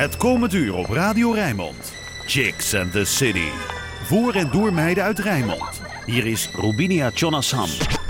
Het komend uur op Radio Rijnmond. Chicks and the City. Voor en door meiden uit Rijnmond. Hier is Rubinia Chonasan.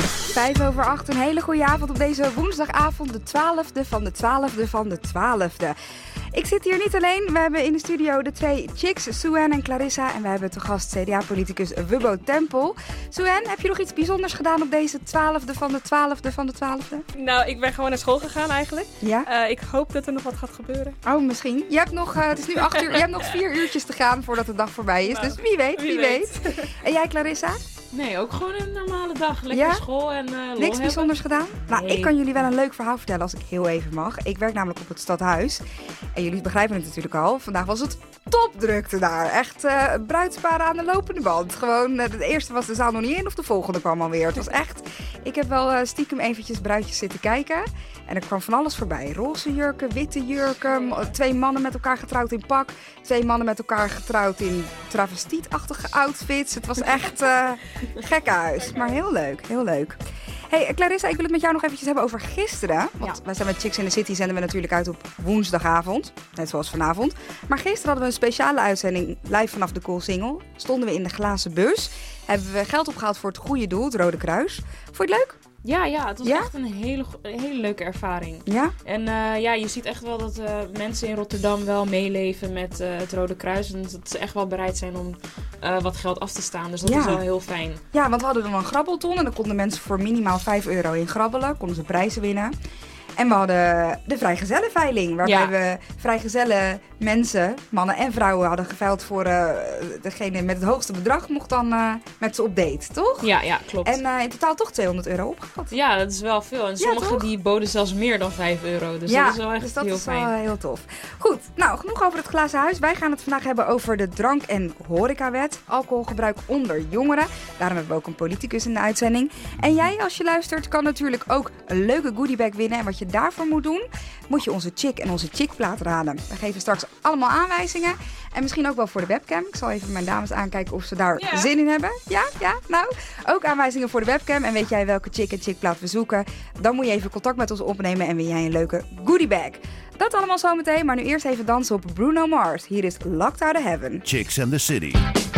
7:05, een hele goede avond op deze woensdagavond, de 12e van de 12e van de 12e. Ik zit hier niet alleen. We hebben in de studio de twee chicks, Sue-Ann en Clarissa. En we hebben te gast CDA-politicus Wubbo Tempel. Sue-Ann, heb je nog iets bijzonders gedaan op deze 12e van de 12e van de 12e? Nou, ik ben gewoon naar school gegaan eigenlijk. Ja? Ik hoop dat er nog wat gaat gebeuren. Oh, misschien. Je hebt nog, het is nu 8 uur, je hebt nog 4 uurtjes te gaan voordat de dag voorbij is. Nou, Dus wie weet. En jij, Clarissa? Nee, ook gewoon een normale dag. Lekker Ja? school en Niks bijzonders gedaan? Nou, Nee. ik kan jullie wel een leuk verhaal vertellen als ik heel even mag. Ik werk namelijk op het stadhuis. En jullie begrijpen het natuurlijk al. Vandaag was het topdrukte daar. Echt bruidsparen aan de lopende band. Gewoon, de eerste was de zaal nog niet in of de volgende kwam alweer. Het was echt... Ik heb wel stiekem eventjes bruidjes zitten kijken. En er kwam van alles voorbij. Roze jurken, witte jurken. 2 mannen met elkaar getrouwd in pak. 2 mannen met elkaar getrouwd in travestietachtige outfits. Het was echt gekkenhuis. Maar heel leuk, heel leuk. Hey Clarissa, ik wil het met jou nog eventjes hebben over gisteren. Want wij zijn met Chicks in the City, zenden we natuurlijk uit op woensdagavond. Net zoals vanavond. Maar gisteren hadden we een speciale uitzending live vanaf de Koolsingel. Stonden we in de glazen bus. Hebben we geld opgehaald voor het goede doel, het Rode Kruis. Vond je het leuk? Ja, het was Ja? echt een hele leuke ervaring. Ja? En je ziet echt wel dat mensen in Rotterdam wel meeleven met het Rode Kruis. En dat ze echt wel bereid zijn om wat geld af te staan. Dus dat is wel heel fijn. Ja, want we hadden dan een grabbelton en dan konden mensen voor minimaal €5 in grabbelen. Konden ze prijzen winnen. En we hadden de vrijgezellenveiling, waarbij we vrijgezelle mensen, mannen en vrouwen, hadden geveild voor degene met het hoogste bedrag mocht dan met ze op date, toch? Ja, klopt. En in totaal toch €200 opgehaald. Ja, dat is wel veel. En sommigen toch? die boden zelfs meer dan €5. Dus dat is wel echt dus dat heel is fijn. wel heel tof. Goed, nou genoeg over het glazen huis. Wij gaan het vandaag hebben over de drank- en horecawet. Alcoholgebruik onder jongeren. Daarom hebben we ook een politicus in de uitzending. En jij, als je luistert, kan natuurlijk ook een leuke goodiebag winnen. En wat je daarvoor moet doen, moet je onze chick en onze chickplaat raden. We geven straks allemaal aanwijzingen. En misschien ook wel voor de webcam. Ik zal even mijn dames aankijken of ze daar zin in hebben. Ja? Nou, ook aanwijzingen voor de webcam. En weet jij welke chick en chickplaat we zoeken? Dan moet je even contact met ons opnemen en win jij een leuke goodiebag. Dat allemaal zometeen, maar nu eerst even dansen op Bruno Mars. Hier is Locked Out of Heaven. Chicks and the City.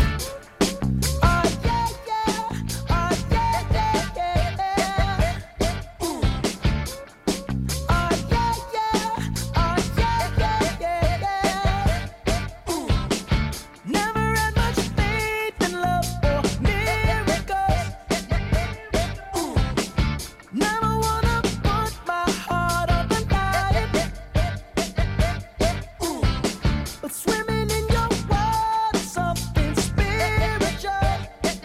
Swimming in your water, something spiritual.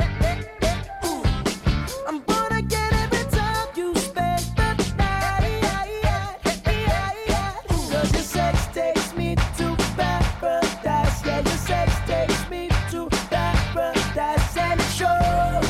I'm gonna get every time you spend the night. 'Cause your sex takes me to paradise. Yeah, your sex takes me to paradise and it shows.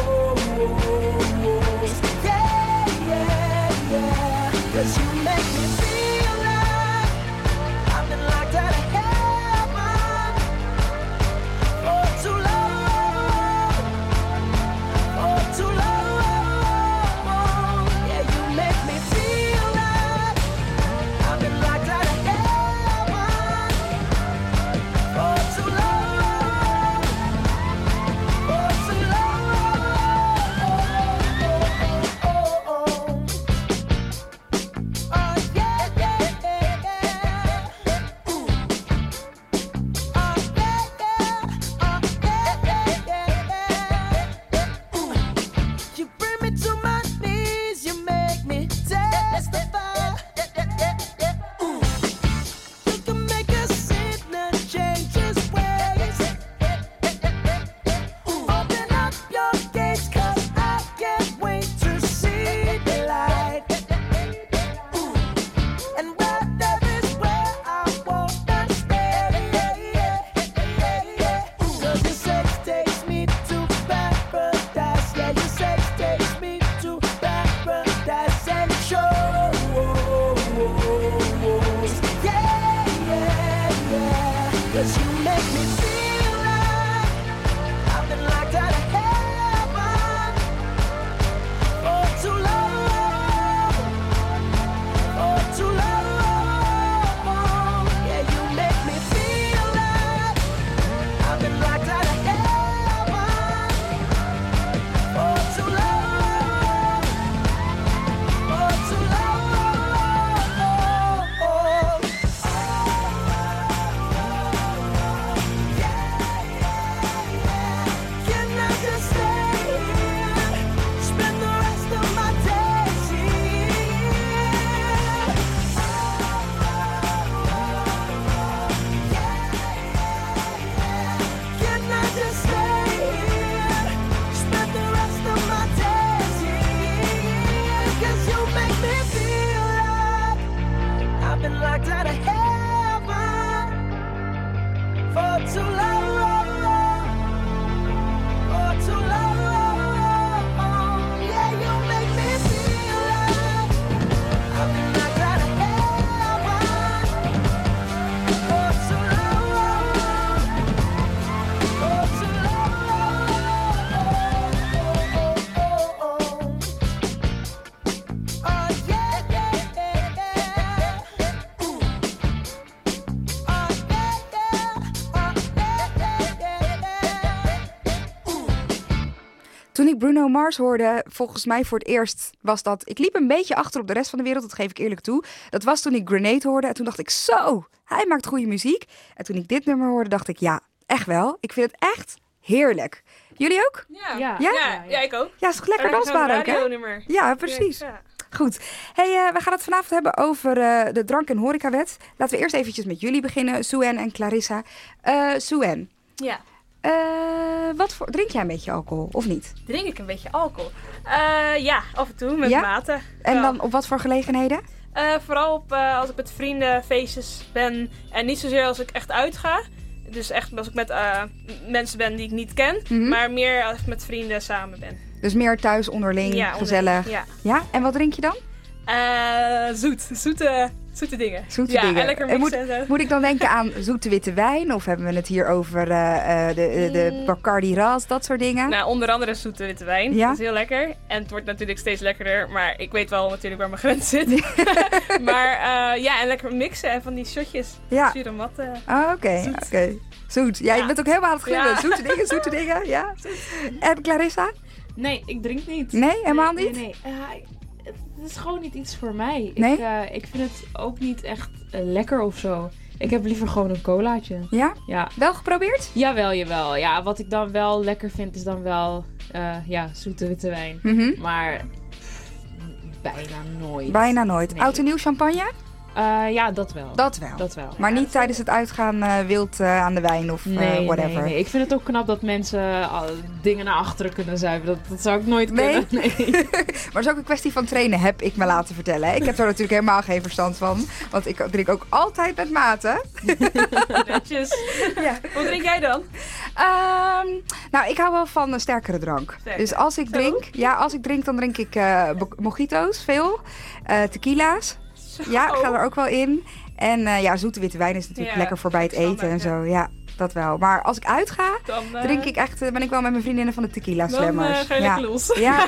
Yeah. 'Cause you make me feel like I've been locked out of heaven for too long, for too long. Yeah, you make me feel like I've been locked out of heaven for too long, for too long. Oh, you bring me to my knees, you make me testify. You can make a sinner change his ways. Open up your gates, 'cause I can't wait to see the light. And where there is where I wanna stay. 'Cause your sex takes me to paradise. Yeah, your sex takes me to paradise and it shows. Yeah. 'Cause you make me feel like I've been locked out of heaven for too long. For too long, yeah, you make ik Bruno Mars hoorde, volgens mij voor het eerst was dat... Ik liep een beetje achter op de rest van de wereld, dat geef ik eerlijk toe. Dat was toen ik Grenade hoorde en toen dacht ik, zo, hij maakt goede muziek. En toen ik dit nummer hoorde, dacht ik, ja, echt wel. Ik vind het echt heerlijk. Jullie ook? Ja, ik ook. Ja, is toch lekker dansbaar ook, hè? radionummer. Ja, precies. Ja. Goed. Hey, we gaan het vanavond hebben over de drank- en horecawet. Laten we eerst eventjes met jullie beginnen, Sue-Ann en Clarissa. Sue-Ann, Ja. drink jij een beetje alcohol of niet? Drink ik een beetje alcohol? Ja, af en toe, met Ja? mate. En Wel. dan op wat voor gelegenheden? Vooral als ik met vrienden, feestjes ben. En niet zozeer als ik echt uitga. Dus echt als ik met mensen ben die ik niet ken. Mhm. Maar meer als ik met vrienden samen ben. Dus meer thuis, onderling, Ja, gezellig. Ja. Ja? En wat drink je dan? Zoete dingen. Zoete ja, dingen. En lekker En mixen en zo. Moet ik dan denken aan zoete witte wijn? Of hebben we het hier over de Bacardi Ras, dat soort dingen? Nou, onder andere zoete witte wijn. Ja? Dat is heel lekker. En het wordt natuurlijk steeds lekkerder. Maar ik weet wel natuurlijk waar mijn grens zit. Maar en lekker mixen en van die shotjes. Ja. Zure matten. Oké. Zoet. Zoet. Ja, je Ja. bent ook helemaal aan het glimmen. Ja. Zoete dingen, ja. En Clarissa? Nee, ik drink niet. Nee, helemaal niet? Nee. Het is gewoon niet iets voor mij. Nee? Ik vind het ook niet echt lekker of zo. Ik heb liever gewoon een colaatje. Ja? Ja. Wel geprobeerd? Jawel. Ja, wat ik dan wel lekker vind is dan wel zoete witte wijn. Mhm. Maar bijna nooit. Bijna nooit. Nee. Oud en nieuw champagne? Ja, dat wel. Dat wel. Dat wel. Maar niet tijdens het uitgaan wild aan de wijn of whatever. Nee. Ik vind het ook knap dat mensen dingen naar achteren kunnen zuipen. Dat zou ik nooit Nee? kunnen. Nee. Maar het is ook een kwestie van trainen, heb ik me laten vertellen. Ik heb er natuurlijk helemaal geen verstand van. Want ik drink ook altijd met mate. Netjes. Ja. Wat drink jij dan? Nou, ik hou wel van een sterkere drank. Sterker. Dus als ik drink, dan drink ik mojito's, veel. Tequila's. Ja, ik ga er ook wel in. En zoete witte wijn is natuurlijk Ja, lekker voor bij het eten en standaard, zo. Ja, dat wel. Maar als ik uitga, Dan drink ik echt, ben ik wel met mijn vriendinnen van de tequila Dan slammers. ga je lekker los. Ja.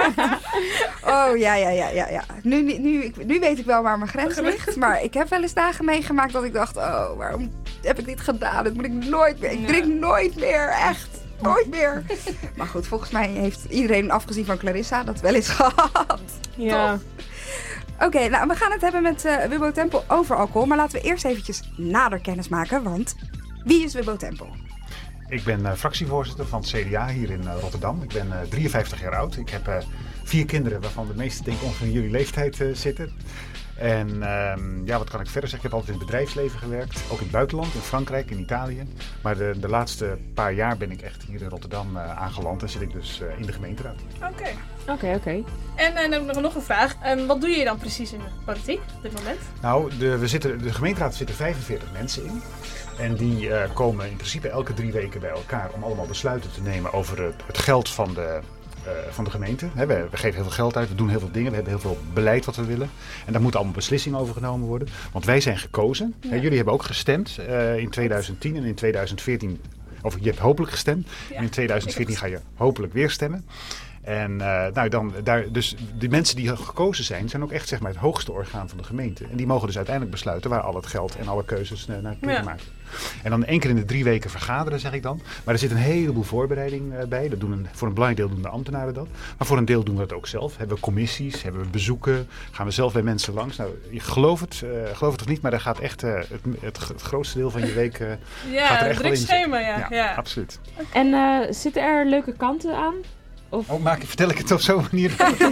Oh, ja. Nu weet ik wel waar mijn grens ligt. Maar ik heb wel eens dagen meegemaakt dat ik dacht, oh, waarom heb ik dit gedaan? Dat moet ik nooit meer. Ik drink nooit meer, echt. Nooit meer. Maar goed, volgens mij heeft iedereen, afgezien van Clarissa, dat wel eens gehad. Ja. Oké, nou, we gaan het hebben met Wubbo Tempel over alcohol. Maar laten we eerst eventjes nader kennis maken. Want wie is Wubbo Tempel? Ik ben fractievoorzitter van het CDA hier in Rotterdam. Ik ben 53 jaar oud. Ik heb 4 kinderen, waarvan de meeste denk ik ongeveer in jullie leeftijd zitten. En wat kan ik verder zeggen? Ik heb altijd in het bedrijfsleven gewerkt. Ook in het buitenland, in Frankrijk, in Italië. Maar de laatste paar jaar ben ik echt hier in Rotterdam aangeland. En zit ik dus in de gemeenteraad. Oké. En dan heb ik nog een vraag. Wat doe je dan precies in de politiek op dit moment? Nou, de gemeenteraad zitten 45 mensen in. En die komen in principe elke 3 weken bij elkaar om allemaal besluiten te nemen over het geld van de gemeente. We geven heel veel geld uit, we doen heel veel dingen, we hebben heel veel beleid wat we willen. En daar moeten allemaal beslissingen over genomen worden. Want wij zijn gekozen. Ja. Jullie hebben ook gestemd in 2010 en in 2014. Of je hebt hopelijk gestemd. Ja, En in 2014 ga je hopelijk weer stemmen. En dus die mensen die gekozen zijn ook echt zeg maar het hoogste orgaan van de gemeente. En die mogen dus uiteindelijk besluiten waar al het geld en alle keuzes naartoe gemaakt worden. En dan 1 keer in de 3 weken vergaderen, zeg ik dan. Maar er zit een heleboel voorbereiding bij. Voor een belangrijk deel doen de ambtenaren dat. Maar voor een deel doen we dat ook zelf. Hebben we commissies, hebben we bezoeken, gaan we zelf bij mensen langs. Nou, je geloof het of niet, maar daar gaat echt het grootste deel van je week gaat er echt wel in zitten. schema, ja. Absoluut. En zitten er leuke kanten aan? Of... Vertel ik het op zo'n manier?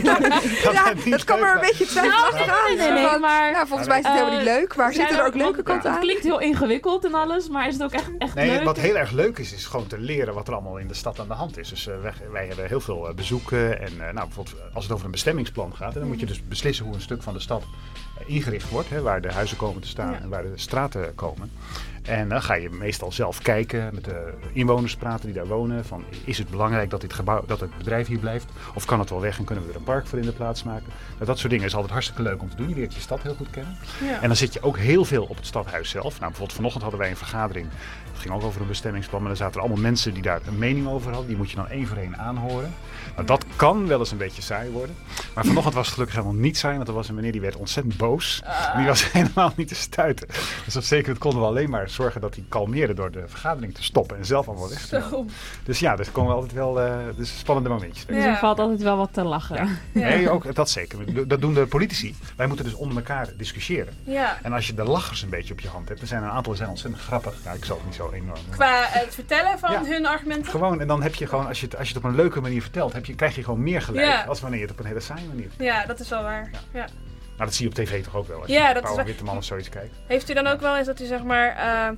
Dat kan maar een beetje twijfelachtig aan. Nee, maar... Nou, volgens mij is het helemaal niet leuk. Maar zitten er ook leuke kanten Het aan? klinkt heel ingewikkeld en alles, maar is het ook echt Nee, leuk? wat heel erg leuk is gewoon te leren wat er allemaal in de stad aan de hand is. Dus wij hebben heel veel bezoeken. En bijvoorbeeld als het over een bestemmingsplan gaat, dan moet je dus beslissen hoe een stuk van de stad ingericht wordt. Waar de huizen komen te staan en waar de straten komen. En dan ga je meestal zelf kijken, met de inwoners praten die daar wonen. Van, is het belangrijk dat dat het bedrijf hier blijft? Of kan het wel weg en kunnen we er een park voor in de plaats maken? Nou, dat soort dingen is altijd hartstikke leuk om te doen. Je leert je stad heel goed kennen. Ja. En dan zit je ook heel veel op het stadhuis zelf. Nou, bijvoorbeeld vanochtend hadden wij een vergadering. Dat ging ook over een bestemmingsplan. Maar er zaten allemaal mensen die daar een mening over hadden. Die moet je dan 1 voor 1 aanhoren. Nou, dat kan wel eens een beetje saai worden. Maar vanochtend was het gelukkig helemaal niet saai. Want er was een meneer die werd ontzettend boos. Die was helemaal niet te stuiten. Dus op zeker konden we alleen maar zorgen dat hij kalmeerde door de vergadering te stoppen en zelf allemaal weg te gaan. Zo. Dus ja, dus komen we altijd wel dus spannende momentjes. Dus er valt altijd wel wat te lachen. Ja. Nee, ook dat zeker. Dat doen de politici. Wij moeten dus onder elkaar discussiëren. Ja. En als je de lachers een beetje op je hand hebt, er zijn een aantal die zijn ontzettend grappig. Nou, ik zal het niet zo enorm. Qua het vertellen van Ja. hun argumenten? Gewoon, en dan heb je gewoon, als je het op een leuke manier vertelt, krijg je gewoon meer gelijk. Ja. Als wanneer je het op een hele saaie manier vertelt. Ja, dat is wel waar. Ja. Nou, dat zie je op tv toch ook wel. Als je Ja, naar dat is Pauw waar. Witteman of zoiets kijkt. Heeft u dan ook wel eens dat u zeg maar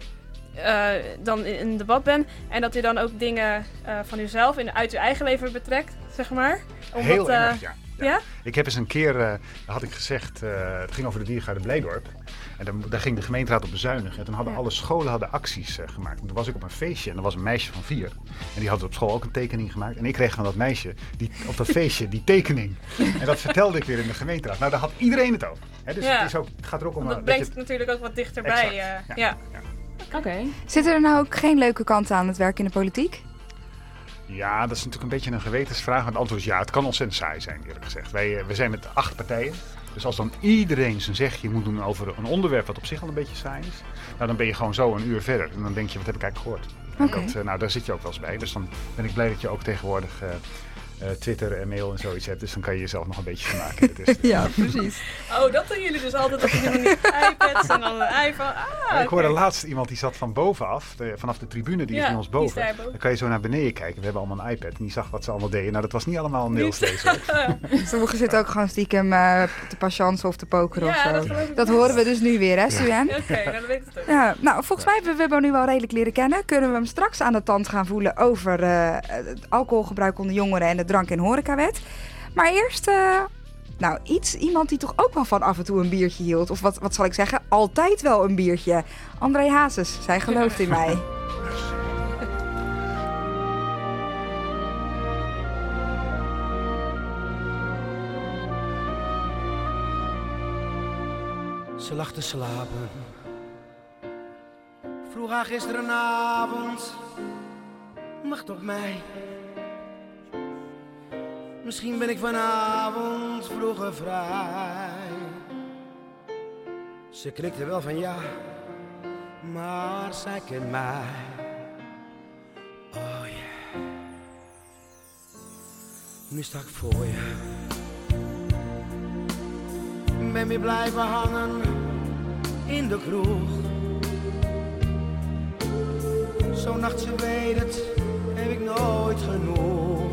dan in een debat bent en dat u dan ook dingen van uzelf uit uw eigen leven betrekt, zeg maar? Heel erg, ja. Ja? Ik heb eens een keer, daar had ik gezegd, het ging over de diergaarde Blijdorp. En daar ging de gemeenteraad op bezuinigen. En toen hadden alle scholen acties gemaakt. En toen was ik op een feestje en er was een meisje van 4. En die had op school ook een tekening gemaakt. En ik kreeg van dat meisje op dat feestje die tekening. En dat vertelde ik weer in de gemeenteraad. Nou, daar had iedereen het over. Dus Ja. het gaat er ook om... Want dat brengt het natuurlijk ook wat dichterbij. Exact. Ja. Oké. Zitten er nou ook geen leuke kanten aan het werk in de politiek? Ja, dat is natuurlijk een beetje een gewetensvraag. Maar het antwoord is ja, het kan ontzettend saai zijn, eerlijk gezegd. We zijn met 8 partijen. Dus als dan iedereen zijn zegje moet doen over een onderwerp wat op zich al een beetje saai is, nou, dan ben je gewoon zo een uur verder. En dan denk je, wat heb ik eigenlijk gehoord? Oké. Nou, daar zit je ook wel eens bij. Dus dan ben ik blij dat je ook tegenwoordig Twitter en mail en zoiets hebt. Dus dan kan je jezelf nog een beetje vermaken. Ja, precies. Oh, dat doen jullie dus altijd op die iPads en dan een iPhone. Ik hoorde laatst iemand die zat van bovenaf, vanaf de tribune, die is bij ons die is boven. daarboven. Dan kan je zo naar beneden kijken. We hebben allemaal een iPad en die zag wat ze allemaal deden. Nou, dat was niet allemaal mails lezen. Sommigen zitten ook gewoon stiekem te patiënten of te pokeren of Ja, zo. dat geloof ik Dat wel. horen we dus nu weer, hè, Suzanne? Oké, nou, dan weet ik het ook. Ja, nou, volgens mij hebben we Wibbo nu wel redelijk leren kennen. Kunnen we hem straks aan de tand gaan voelen over het alcoholgebruik onder jongeren en de drank- en horecawet. Maar eerst, iemand die toch ook wel van af en toe een biertje hield. Of wat zal ik zeggen, altijd wel een biertje. André Hazes, zij gelooft in mij. Ze lag te slapen. Vroeg haar gisterenavond. Wacht op mij. Misschien ben ik vanavond vroeger vrij. Ze knikte wel van ja, maar zij kent mij. Oh yeah. Nu sta ik voor je. Ben weer blijven hangen in de kroeg. Zo'n nacht, ze weet het, heb ik nooit genoeg.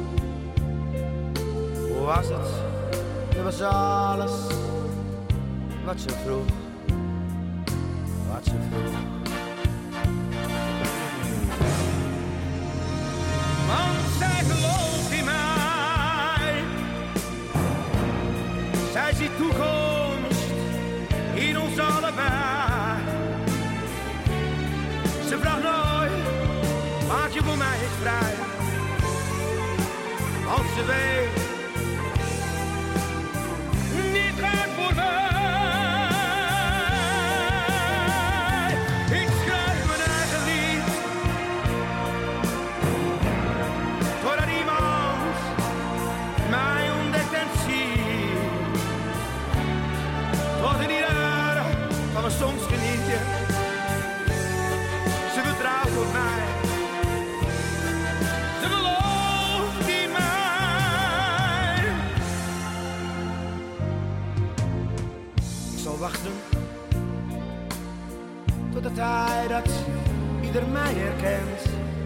Hoe was het? Dat was alles wat ze vroeg. Wat ze vroeg. Want zij gelooft in mij. Zij ziet toekomst in ons allebei. Ze vraagt nooit, maak je voor mij eens vrij. Want ze weet, niet gaat voor mij. Ik schrijf mijn eigen lied. Voordat iemand mij ontdekt en ziet. Tot in ieder van me soms geniet je. Ze vertrouwt op mij. Ze gelooft in mij. Ik zal wachten tot de tijd dat ieder mij herkent.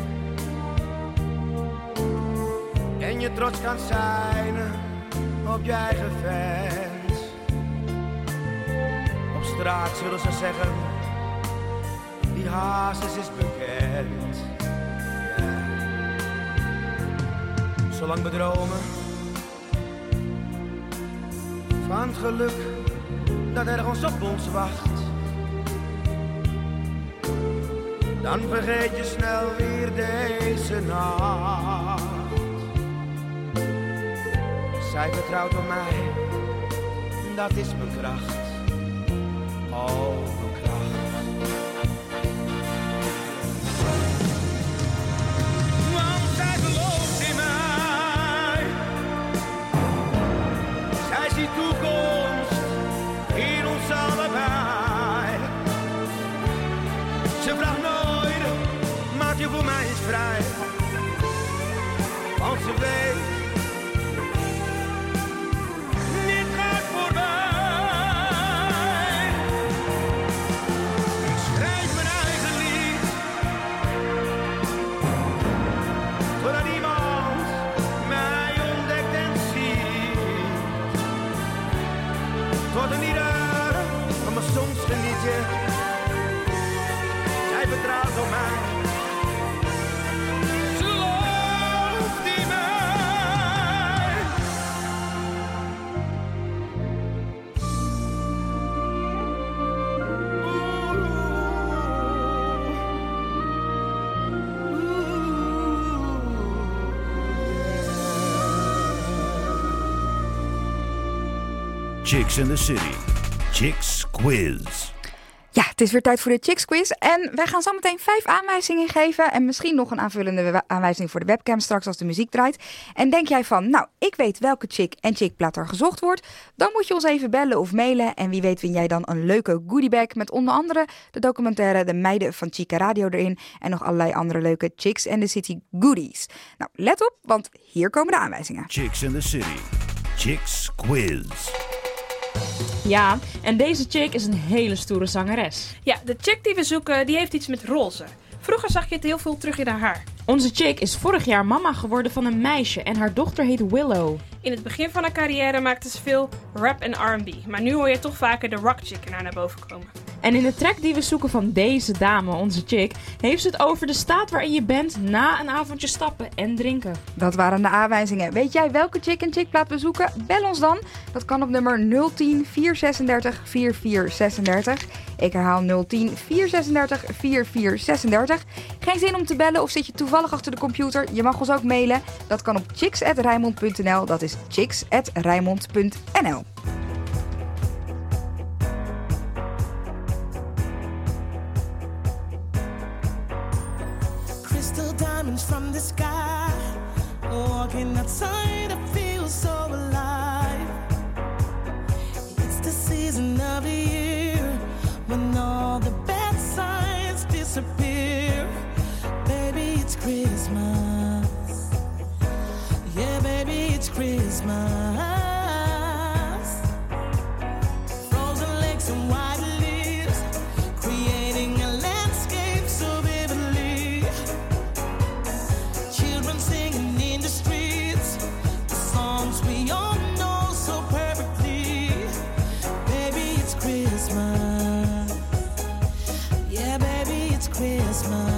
En je trots kan zijn op je eigen fans. Op straat zullen ze zeggen, die Hazes is bekend. Yeah. Zolang we dromen van het geluk dat ergens op ons wacht, dan vergeet je snel weer deze nacht. Zij vertrouwt op mij, dat is mijn kracht. Oh, mijn kracht. Want zij gelooft in mij. Zij ziet toekomst Chicks in the City. Chicks Quiz. Ja, het is weer tijd voor de Chicks Quiz. En wij gaan zo meteen 5 aanwijzingen geven. En misschien nog een aanvullende aanwijzing voor de webcam straks als de muziek draait. En denk jij van, nou, ik weet welke chick en chickplaat er gezocht wordt. Dan moet je ons even bellen of mailen. En wie weet win jij dan een leuke goodiebag met onder andere de documentaire De Meiden van Chica Radio erin. En nog allerlei andere leuke Chicks and the City goodies. Nou, let op, want hier komen de aanwijzingen. Chicks in the City. Chicks Quiz. Ja, en deze chick is een hele stoere zangeres. Ja, de chick die we zoeken, die heeft iets met roze. Vroeger zag je het heel veel terug in haar haar. Onze chick is vorig jaar mama geworden van een meisje en haar dochter heet Willow. In het begin van haar carrière maakte ze veel rap en R&B. Maar nu hoor je toch vaker de rock chick naar boven komen. En in de track die we zoeken van deze dame, onze chick, heeft ze het over de staat waarin je bent na een avondje stappen en drinken. Dat waren de aanwijzingen. Weet jij welke chick en chickplaat we zoeken? Bel ons dan. Dat kan op nummer 010 436 4436. Ik herhaal 010 436 4436. Geen zin om te bellen of zit je toevallig achter de computer? Je mag ons ook mailen. Dat kan op chicks@rijnmond.nl. Dat is chicks@rijnmond.nl. Crystal diamonds from the sky. Walking outside, I feel so alive. It's the season of the year when all the bad signs disappear. Baby, it's Christmas. Yeah, baby, it's Christmas. Frozen lakes and white leaves, creating a landscape so vividly. Children singing in the streets, the songs we all know so perfectly. Baby, it's Christmas. Yeah, baby, it's Christmas.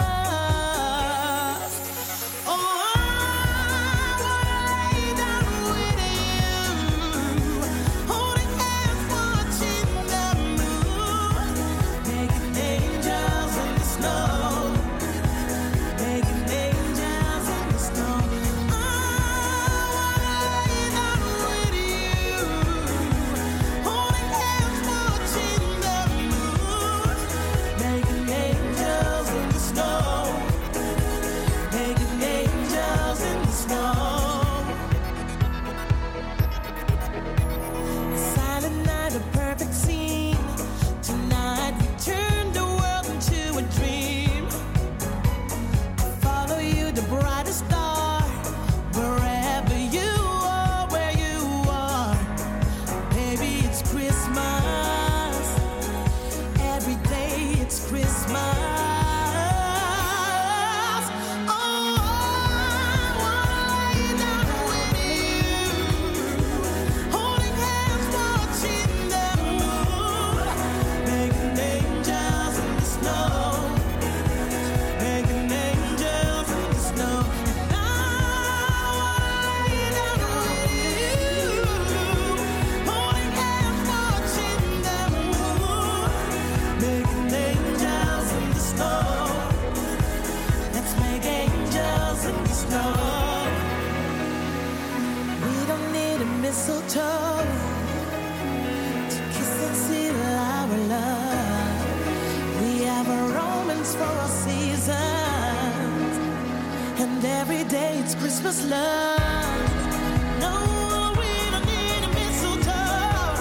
Christmas love. No, we don't need a mistletoe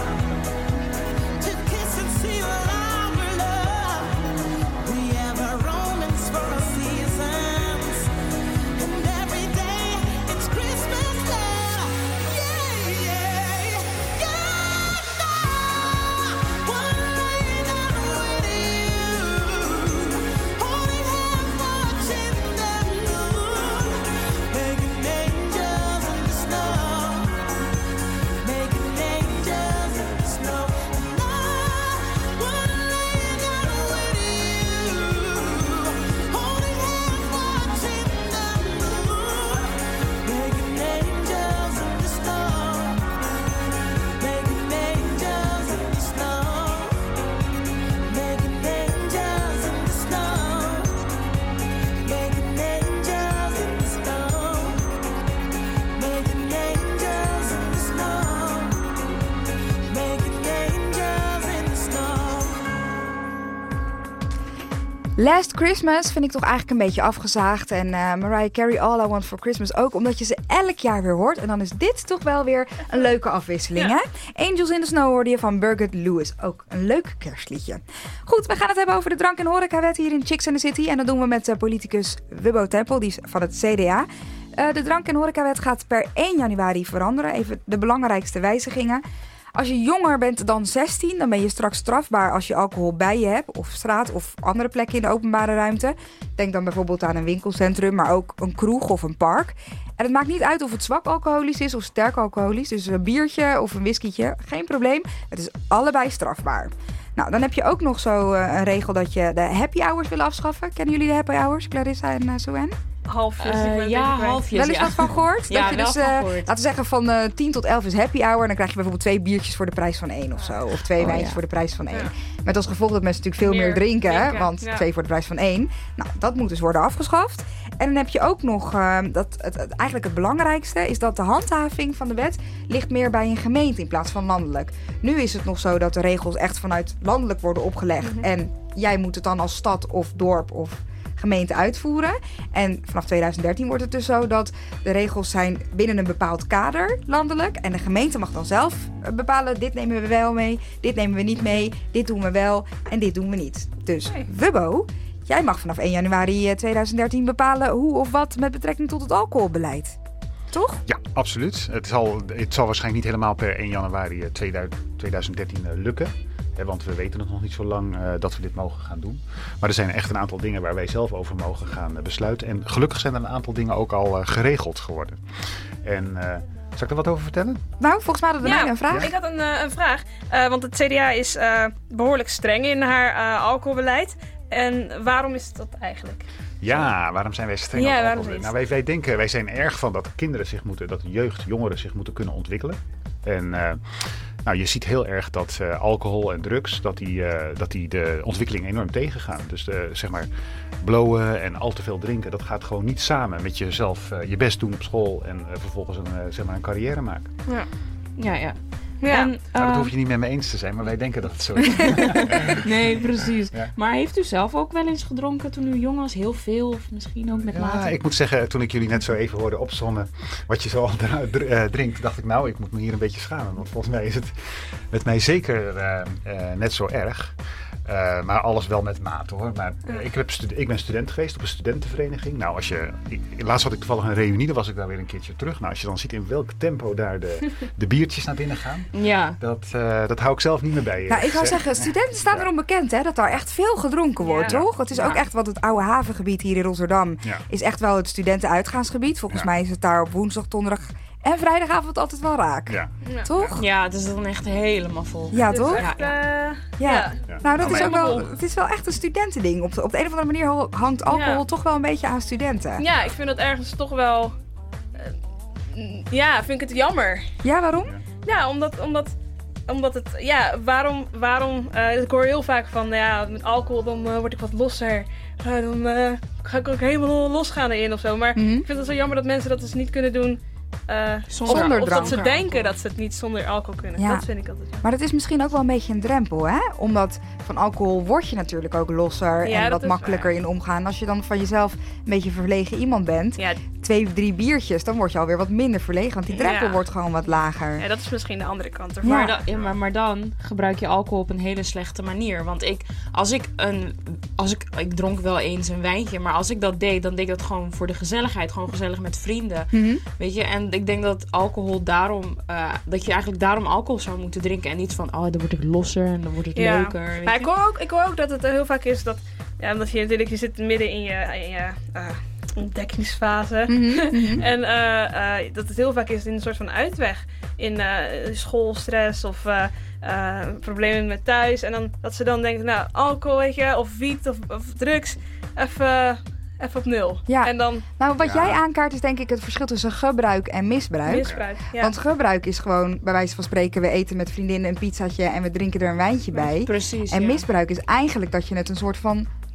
to kiss and seal our love. We have a romance for our seasons, and every day it's Christmas love. Yeah, yeah, yeah. One night I'm with you, holding hands, watching the moon, making angels. Last Christmas vind ik toch eigenlijk een beetje afgezaagd. En Mariah Carey, All I Want For Christmas ook. Omdat je ze elk jaar weer hoort. En dan is dit toch wel weer een leuke afwisseling, Ja. hè? Angels in the Snow hoorde je van Birgit Lewis. Ook een leuk kerstliedje. Goed, we gaan het hebben over de drank- en horecawet hier in Chicks and the City. En dat doen we met politicus Wubbo Tempel, die is van het CDA. De drank- en horecawet gaat per 1 januari veranderen. Even de belangrijkste wijzigingen. Als je jonger bent dan 16, dan ben je straks strafbaar als je alcohol bij je hebt. Of straat of andere plekken in de openbare ruimte. Denk dan bijvoorbeeld aan een winkelcentrum, maar ook een kroeg of een park. En het maakt niet uit of het zwak alcoholisch is of sterk alcoholisch. Dus een biertje of een whiskietje, geen probleem. Het is allebei strafbaar. Nou, dan heb je ook nog zo een regel dat je de happy hours wil afschaffen. Kennen jullie de happy hours, Clarissa en Sue-Anne? Halfjes. Halfjes. Wel eens wat van gehoord? Ja, dat je wel dus, van gehoord. laten we zeggen van 10 tot 11 is happy hour. En dan krijg je bijvoorbeeld 2 biertjes voor de prijs van 1 of zo. Of 2 wijntjes voor de prijs van 1. Ja. Met als gevolg dat mensen natuurlijk veel meer drinken. Want 2 voor de prijs van 1. Nou, dat moet dus worden afgeschaft. En dan heb je ook nog, eigenlijk het belangrijkste is dat de handhaving van de wet ligt meer bij een gemeente in plaats van landelijk. Nu is het nog zo dat de regels echt vanuit landelijk worden opgelegd. En jij moet het dan als stad of dorp of gemeente uitvoeren. En vanaf 2013 wordt het dus zo dat de regels zijn binnen een bepaald kader landelijk. En de gemeente mag dan zelf bepalen, dit nemen we wel mee, dit nemen we niet mee, dit doen we wel en dit doen we niet. Dus Wubbo, jij mag vanaf 1 januari 2013 bepalen hoe of wat met betrekking tot het alcoholbeleid. Toch? Ja, absoluut. Het zal waarschijnlijk niet helemaal per 1 januari 2013 lukken. Want we weten het nog niet zo lang dat we dit mogen gaan doen. Maar er zijn echt een aantal dingen waar wij zelf over mogen gaan besluiten. En gelukkig zijn er een aantal dingen ook al geregeld geworden. En zal ik er wat over vertellen? Nou, volgens mij hadden we een vraag. Ik had een vraag. Want het CDA is behoorlijk streng in haar alcoholbeleid. En waarom is dat eigenlijk? Ja, waarom zijn wij streng op waarom alcohol? zijn Nou, wij denken, wij zijn erg van dat dat jeugd, jongeren zich moeten kunnen ontwikkelen. En nou, je ziet heel erg dat alcohol en drugs, dat die de ontwikkeling enorm tegengaan. Dus zeg maar blowen en al te veel drinken, dat gaat gewoon niet samen met jezelf je best doen op school en vervolgens een carrière maken. Ja. Ja. En, Nou, dat hoef je niet met me eens te zijn, maar wij denken dat het zo is. Nee, precies. Ja. Maar heeft u zelf ook wel eens gedronken toen u jong was? Heel veel of misschien ook met mate? Ja, ik moet zeggen, toen ik jullie net zo even hoorde opzommen wat je zo al drinkt, dacht ik nou, ik moet me hier een beetje schamen. Want volgens mij is het met mij zeker net zo erg. Maar alles wel met mate hoor. Maar ik ben student geweest op een studentenvereniging. Nou, laatst had ik toevallig een reunie, dan was ik daar weer een keertje terug. Nou, als je dan ziet in welk tempo daar de biertjes naar binnen gaan. Ja. Dat hou ik zelf niet meer bij. Nou, ik wou zeggen, studenten staan erom bekend hè, dat daar echt veel gedronken wordt, Ja. toch? Het is ook echt wat het oude havengebied hier in Rotterdam is echt wel het studentenuitgaansgebied. Volgens mij is het daar op woensdag, donderdag en vrijdagavond altijd wel raak. Ja. Toch? Ja, het is dan echt helemaal vol. Ja, Dit is toch? echt, Ja. Nou, dat Maar is ook helemaal wel, het is wel echt een studentending. Op de een of andere manier hangt alcohol toch wel een beetje aan studenten. Ja, ik vind dat ergens toch wel... vind ik het jammer. Ja, waarom? Ja, omdat het... Ja, waarom... ik hoor heel vaak van, met alcohol dan word ik wat losser. Dan ga ik ook helemaal losgaan erin of zo. Maar ik vind het zo jammer dat mensen dat dus niet kunnen doen... Zonder of dat ze drank. denken dat ze het niet zonder alcohol kunnen. Ja. Dat vind ik altijd jammer. Maar dat is misschien ook wel een beetje een drempel, hè? Omdat van alcohol word je natuurlijk ook losser Ja, en dat wat is makkelijker waar. in omgaan. Als je dan van jezelf een beetje verlegen iemand bent, Ja, 2, 3 biertjes, dan word je alweer wat minder verlegen. Want die drempel wordt gewoon wat lager. ja, dat is misschien de andere kant ervan. Ja. Maar dan gebruik je alcohol op een hele slechte manier. Want ik dronk wel eens een wijntje, maar als ik dat deed, dan deed ik dat gewoon voor de gezelligheid. Gewoon gezellig met vrienden. Weet je, en ik denk dat alcohol daarom, dat je eigenlijk daarom alcohol zou moeten drinken. En niet van, dan word ik losser en dan wordt het leuker. Weet Maar je? ik hoor ook dat het heel vaak is dat... Ja, omdat je zit midden in je ontdekkingsfase. En dat het heel vaak is in een soort van uitweg. In schoolstress of problemen met thuis. En dan, dat ze dan denken, nou, alcohol, weet je, of wiet of drugs. Even op nul. Ja. En dan Nou, wat jij aankaart is denk ik het verschil tussen gebruik en misbruik. misbruik. Ja. Want gebruik is gewoon, bij wijze van spreken, we eten met vriendinnen een pizzaatje en we drinken er een wijntje bij. Precies, En ja. misbruik is eigenlijk dat je het een soort van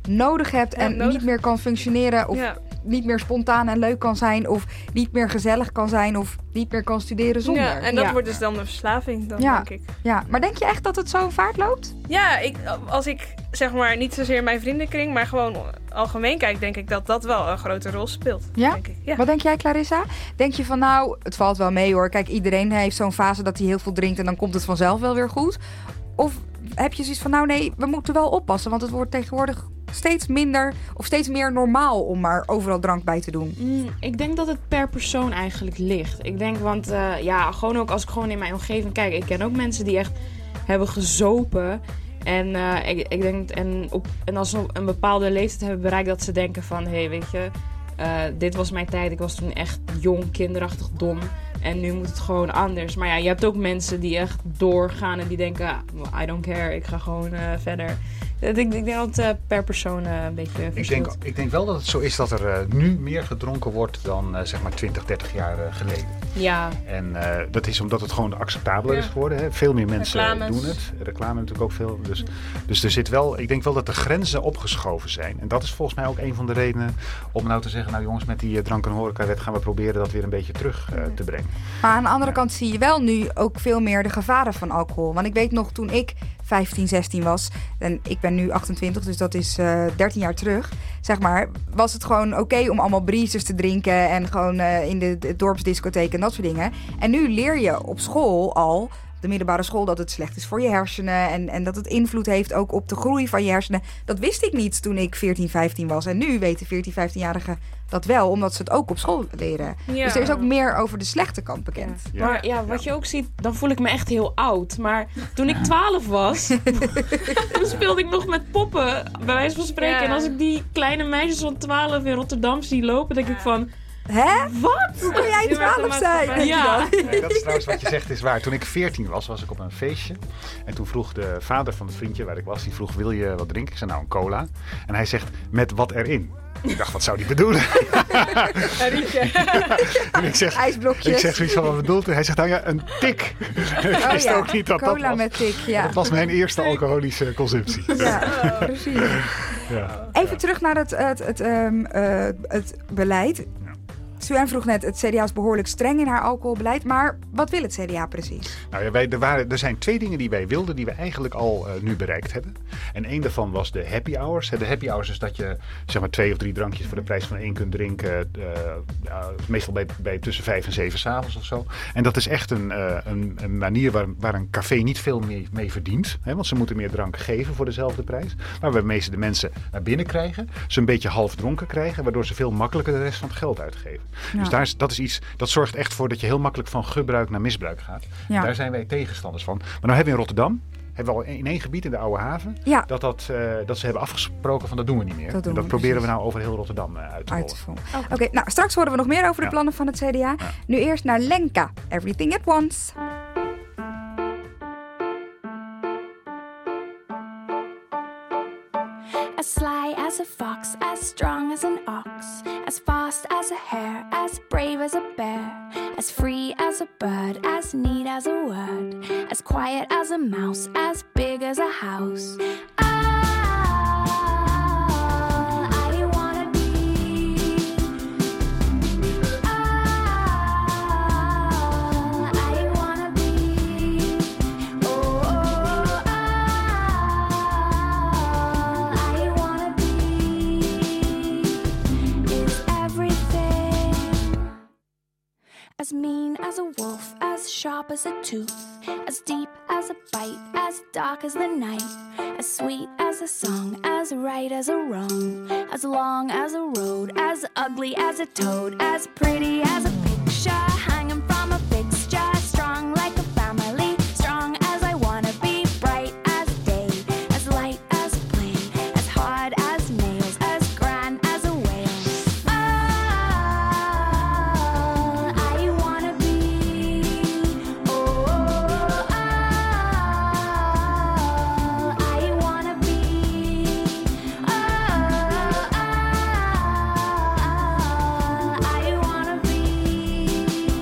nodig hebt Ja, en nodig. niet meer kan functioneren of niet meer spontaan en leuk kan zijn of niet meer gezellig kan zijn of niet meer kan studeren zonder. Ja, en dat Ja. wordt dus dan een verslaving, dan Ja. denk ik. Ja, maar denk je echt dat het zo vaart loopt? Ja, als ik zeg maar niet zozeer mijn vriendenkring, maar gewoon algemeen kijk, denk ik dat dat wel een grote rol speelt. Ja? Denk ik. Ja. Wat denk jij, Clarissa? Denk je van nou, het valt wel mee hoor. Kijk, iedereen heeft zo'n fase dat hij heel veel drinkt en dan komt het vanzelf wel weer goed. Of heb je zoiets van nou nee, we moeten wel oppassen, want het wordt tegenwoordig steeds minder of steeds meer normaal om maar overal drank bij te doen. Ik denk dat het per persoon eigenlijk ligt. Ik denk, want gewoon ook als ik gewoon in mijn omgeving kijk. Ik ken ook mensen die echt hebben gezopen. En ik denk, en als ze een bepaalde leeftijd hebben bereikt, dat ze denken van, hé, weet je, dit was mijn tijd. Ik was toen echt jong, kinderachtig, dom. En nu moet het gewoon anders. Maar ja, je hebt ook mensen die echt doorgaan en die denken, I don't care, ik ga gewoon verder. Ik denk dat het per persoon een beetje verschilt. Ik denk wel dat het zo is dat er nu meer gedronken wordt dan zeg maar 20, 30 jaar geleden. Ja. En dat is omdat het gewoon acceptabeler is geworden. Hè. Veel meer mensen Reclames. doen het. Reclame natuurlijk ook veel. Dus er zit wel, ik denk wel dat de grenzen opgeschoven zijn. En dat is volgens mij ook een van de redenen om nou te zeggen, nou jongens, met die drank- en horecawet gaan we proberen dat weer een beetje terug te brengen. Maar aan de andere kant zie je wel nu ook veel meer de gevaren van alcohol. Want ik weet nog toen ik 15, 16 was en ik ben nu 28, dus dat is 13 jaar terug, zeg maar, was het gewoon oké om allemaal briezers te drinken en gewoon in de dorpsdiscotheek en dat soort dingen. En nu leer je op school al, op de middelbare school, dat het slecht is voor je hersenen en dat het invloed heeft ook op de groei van je hersenen. Dat wist ik niet toen ik 14, 15 was. En nu weten 14, 15-jarigen dat wel, omdat ze het ook op school leren. Ja. Dus er is ook meer over de slechte kant bekend. Ja. Maar ja, wat je ook ziet, dan voel ik me echt heel oud. Maar toen ik 12 was, toen speelde ik nog met poppen, bij wijze van spreken. Ja. En als ik die kleine meisjes van 12 in Rotterdam zie lopen, denk ik van, Hè? wat? Hoe kon jij Heel erg 12 de zijn? maatschappij. Ja. Nee, dat is trouwens wat je zegt is waar. Toen ik 14 was ik op een feestje. En toen vroeg de vader van het vriendje waar ik was, die vroeg, wil je wat drinken? Ik zei, nou, een cola. En hij zegt, met wat erin? Ik dacht, wat zou die bedoelen? En ik zeg IJsblokjes. zoiets van, wat bedoelt hij? Hij zegt, nou ja, een tik. Ik wist ook niet dat dat cola was. met tik, ja. Dat was mijn eerste alcoholische consumptie. Ja, precies. Ja. Even terug naar het beleid. Suzanne vroeg net, het CDA is behoorlijk streng in haar alcoholbeleid. Maar wat wil het CDA precies? Nou ja, er zijn 2 dingen die wij wilden, die we eigenlijk al nu bereikt hebben. En één daarvan was de happy hours. De happy hours is dat je zeg maar 2 of 3 drankjes voor de prijs van 1 kunt drinken. Meestal bij tussen 5 en 7 s'avonds of zo. En dat is echt een manier waar een café niet veel mee verdient. Hè, want ze moeten meer drank geven voor dezelfde prijs. Maar we meestal de mensen naar binnen krijgen. Ze een beetje half dronken krijgen. Waardoor ze veel makkelijker de rest van het geld uitgeven. Ja. Dus dat is iets, dat zorgt echt voor dat je heel makkelijk van gebruik naar misbruik gaat. Ja. Daar zijn wij tegenstanders van. Maar nou hebben we in Rotterdam, hebben we al in 1 gebied in de Oude Haven, Ja. dat ze hebben afgesproken van dat doen we niet meer. Dat doen en dat we, proberen precies. we nou over heel Rotterdam uit te rollen. Uitvoeren. Oké, nou straks horen we nog meer over de Ja. plannen van het CDA. Nu eerst naar Lenka, Everything at Once. As sly as a fox, as strong as an ox, as fast as a hare, as brave as a bear, as free as a bird, as neat as a word, as quiet as a mouse, as big as a house. I wanna be. I wanna be. I wanna be is everything. As mean as a wolf, as sharp as a tooth, as deep as a bite, as dark as the night, as sweet as a song, as right as a wrong, as long as a road, as ugly as a toad, as pretty as a picture hanging from a fixture, strong like a family, strong as I wanna be, bright as day, as light as a plane, as hard as nails, as grand as a whale. I wanna be. I wanna be. I wanna be.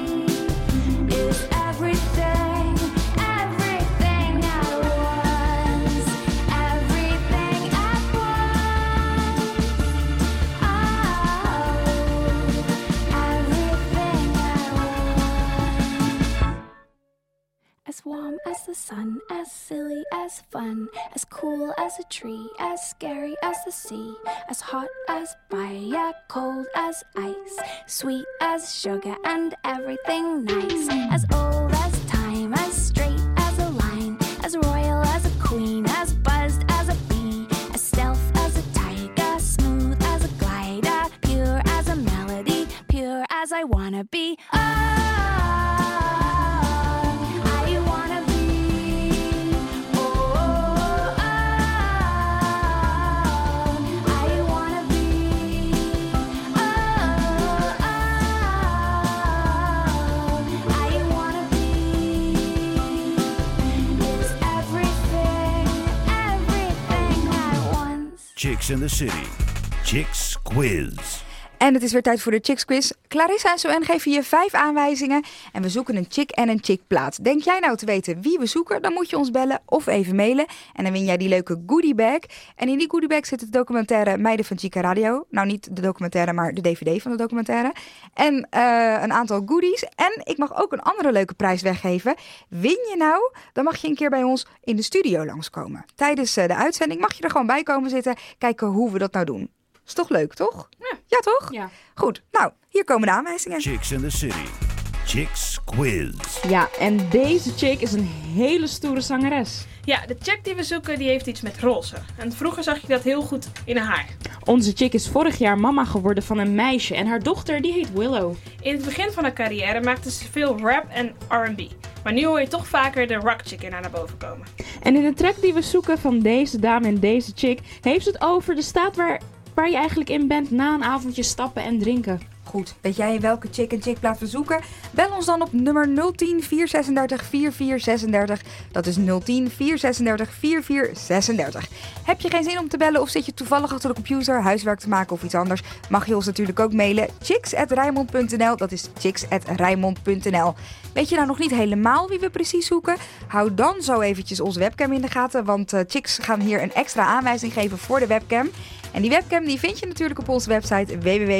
sun, as silly as fun, as cool as a tree, as scary as the sea, as hot as fire, cold as ice, sweet as sugar and everything nice, as old as time, as straight as a line, as royal as a queen, as buzzed as a bee, as stealth as a tiger, smooth as a glider, pure as a melody, pure as I wanna be. Chicks in the City. Chicks Quiz. En het is weer tijd voor de Chicks Quiz. Clarissa en Zoën geven je 5 aanwijzingen en we zoeken een chick en een chickplaat. Denk jij nou te weten wie we zoeken, dan moet je ons bellen of even mailen. En dan win jij die leuke goodiebag. En in die goodiebag zit de documentaire Meiden van Chica Radio. Nou, niet de documentaire, maar de DVD van de documentaire. En een aantal goodies. En ik mag ook een andere leuke prijs weggeven. Win je nou, dan mag je een keer bij ons in de studio langskomen. Tijdens de uitzending mag je er gewoon bij komen zitten. Kijken hoe we dat nou doen. Is toch leuk, toch? Ja, toch? Ja. Goed, nou, hier komen de aanwijzingen. Chicks in the City. Chicks Quiz. Ja, en deze chick is een hele stoere zangeres. Ja, de chick die we zoeken, die heeft iets met roze. En vroeger zag je dat heel goed in haar. Onze chick is vorig jaar mama geworden van een meisje en haar dochter die heet Willow. In het begin van haar carrière maakte ze veel rap en R&B. Maar nu hoor je toch vaker de rock chick in haar naar boven komen. En in de track die we zoeken van deze dame en deze chick heeft ze het over de staat waar je eigenlijk in bent na een avondje stappen en drinken. Goed, weet jij welke chick en chickplaat we zoeken? Bel ons dan op nummer 010 436 4436. Dat is 010 436 4436. Heb je geen zin om te bellen of zit je toevallig achter de computer huiswerk te maken of iets anders? Mag je ons natuurlijk ook mailen. chicks@rijnmond.nl. Dat is chicks@rijnmond.nl. Weet je nou nog niet helemaal wie we precies zoeken? Hou dan zo eventjes onze webcam in de gaten, want Chicks gaan hier een extra aanwijzing geven voor de webcam. En die webcam die vind je natuurlijk op onze website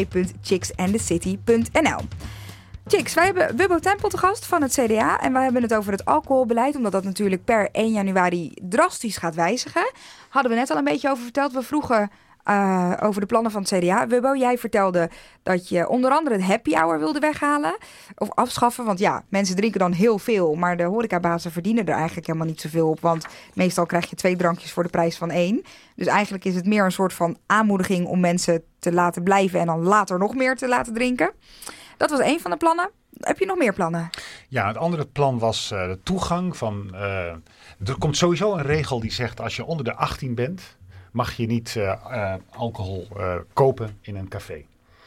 www.chicksandthecity.nl. Chicks, wij hebben Wubbo Tempel te gast van het CDA en wij hebben het over het alcoholbeleid, omdat dat natuurlijk per 1 januari drastisch gaat wijzigen. Hadden we net al een beetje over verteld. We vroegen over de plannen van het CDA. Wubbo, jij vertelde dat je onder andere het happy hour wilde weghalen of afschaffen. Want ja, mensen drinken dan heel veel, maar de horecabazen verdienen er eigenlijk helemaal niet zoveel op. Want meestal krijg je 2 drankjes voor de prijs van 1. Dus eigenlijk is het meer een soort van aanmoediging om mensen te laten blijven en dan later nog meer te laten drinken. Dat was 1 van de plannen. Heb je nog meer plannen? Ja, het andere plan was de toegang van... er komt sowieso een regel die zegt als je onder de 18 bent, mag je niet alcohol kopen in een café.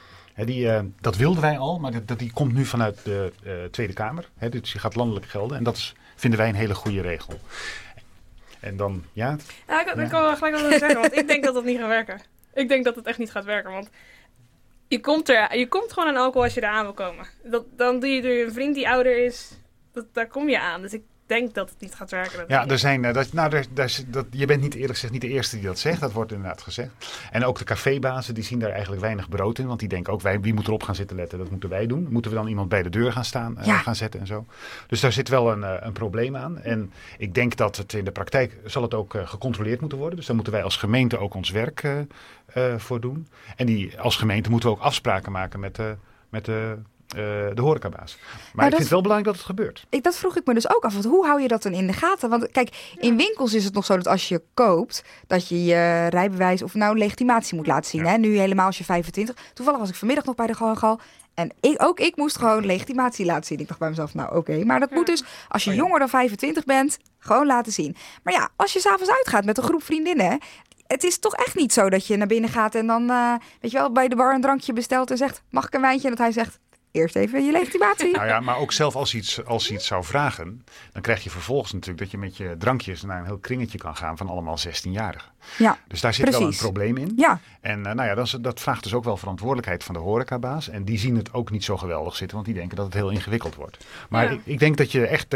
Dat wilden wij al, maar die komt nu vanuit de Tweede Kamer. Dus die gaat landelijk gelden en dat vinden wij een hele goede regel. En dan, ja... Ja, ik kan wel gelijk wat zeggen, want ik denk dat dat niet gaat werken. Ik denk dat het echt niet gaat werken, want je komt gewoon aan alcohol als je eraan wil komen. Dan doe je door een vriend die ouder is, daar kom je aan. Dus ik denk dat het niet gaat werken. Ja, er zijn, je bent niet eerlijk gezegd niet de eerste die dat zegt. Dat wordt inderdaad gezegd. En ook de cafébazen, die zien daar eigenlijk weinig brood in. Want die denken ook, wie moet erop gaan zitten letten? Dat moeten wij doen. Moeten we dan iemand bij de deur gaan zetten en zo? Dus daar zit wel een probleem aan. En ik denk dat het in de praktijk zal het ook gecontroleerd moeten worden. Dus daar moeten wij als gemeente ook ons werk voor doen. En als gemeente moeten we ook afspraken maken met de horecabaas. Maar ik vind het wel belangrijk dat het gebeurt. Dat vroeg ik me dus ook af. Want hoe hou je dat dan in de gaten? Want kijk, in winkels is het nog zo dat als je koopt, dat je je rijbewijs of legitimatie moet laten zien. Ja. Hè? Nu helemaal als je 25. Toevallig was ik vanmiddag nog bij de Gohangal. En ik moest gewoon legitimatie laten zien. Ik dacht bij mezelf, oké. Maar dat moet dus, als je jonger dan 25 bent, gewoon laten zien. Maar ja, als je 's avonds uitgaat met een groep vriendinnen, het is toch echt niet zo dat je naar binnen gaat en dan, weet je wel, bij de bar een drankje bestelt en zegt, mag ik een wijntje? En dat hij zegt, eerst even je legitimatie. Nou ja, maar ook zelf als hij iets zou vragen, dan krijg je vervolgens natuurlijk dat je met je drankjes naar een heel kringetje kan gaan van allemaal 16-jarigen. Ja, Dus daar zit wel een precies. probleem in. Ja, En dat vraagt dus ook wel verantwoordelijkheid van de horecabaas. En die zien het ook niet zo geweldig zitten, want die denken dat het heel ingewikkeld wordt. Maar Ja. ik denk dat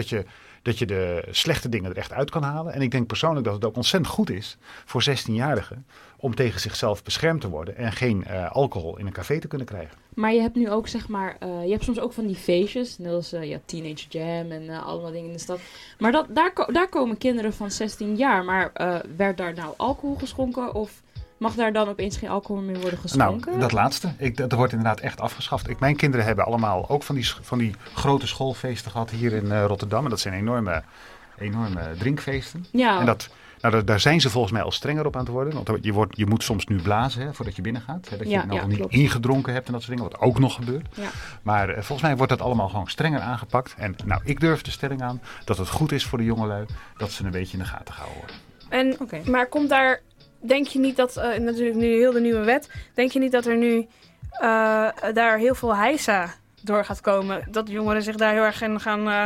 je de slechte dingen er echt uit kan halen. En ik denk persoonlijk dat het ook ontzettend goed is voor 16-jarigen om tegen zichzelf beschermd te worden en geen alcohol in een café te kunnen krijgen. Maar je hebt nu ook, zeg maar, je hebt soms ook van die feestjes. Net als Teenage Jam en allemaal dingen in de stad. Maar daar komen kinderen van 16 jaar. Maar werd daar nou alcohol geschonken? Of mag daar dan opeens geen alcohol meer worden geschonken? Nou, dat laatste. Dat wordt inderdaad echt afgeschaft. Mijn kinderen hebben allemaal ook van die grote schoolfeesten gehad hier in Rotterdam. En dat zijn enorme drinkfeesten. Ja, En daar zijn ze volgens mij al strenger op aan het worden. Want je moet soms nu blazen voordat je binnen gaat. Dat je niet klopt. ingedronken hebt en dat soort dingen. Wat ook nog gebeurt. Ja. Maar volgens mij wordt dat allemaal gewoon strenger aangepakt. En ik durf de stelling aan dat het goed is voor de jongelui dat ze een beetje in de gaten gehouden worden. En, Oké. Maar komt daar, denk je niet dat, natuurlijk nu heel de nieuwe wet, denk je niet dat er nu daar heel veel heisa door gaat komen? Dat jongeren zich daar heel erg in gaan,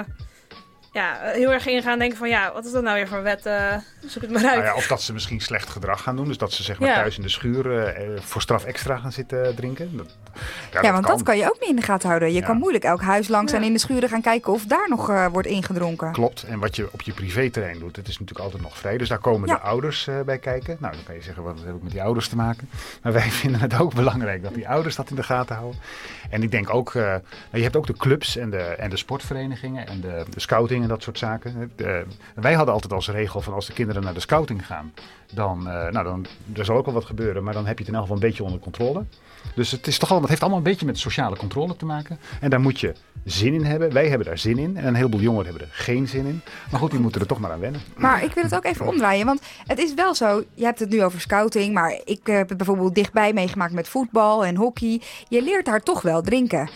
heel erg in gaan denken van wat is dat nou weer voor wet? Zoek het maar uit. Nou ja, of dat ze misschien slecht gedrag gaan doen. Dus dat ze zeg maar thuis in de schuur voor straf extra gaan zitten drinken. dat kan je ook niet in de gaten houden. Je Ja. kan moeilijk elk huis langs en in de schuren gaan kijken of daar nog wordt ingedronken. Klopt. En wat je op je privéterrein doet, het is natuurlijk altijd nog vrij. Dus daar komen de ouders bij kijken. Nou, dan kan je zeggen, wat heb ik met die ouders te maken? Maar wij vinden het ook belangrijk dat die ouders dat in de gaten houden. En ik denk ook, je hebt ook de clubs en de sportverenigingen en de scouting en dat soort zaken. Wij hadden altijd als regel van als de kinderen naar de scouting gaan, dan er zal ook wel wat gebeuren, maar dan heb je het in elk geval een beetje onder controle. Dus het heeft allemaal een beetje met sociale controle te maken. En daar moet je zin in hebben. Wij hebben daar zin in. En een heleboel jongeren hebben er geen zin in. Maar goed, die moeten er toch maar aan wennen. Maar ik wil het ook even omdraaien, want het is wel zo, je hebt het nu over scouting, maar ik heb het bijvoorbeeld dichtbij meegemaakt met voetbal en hockey. Je leert daar toch wel drinken.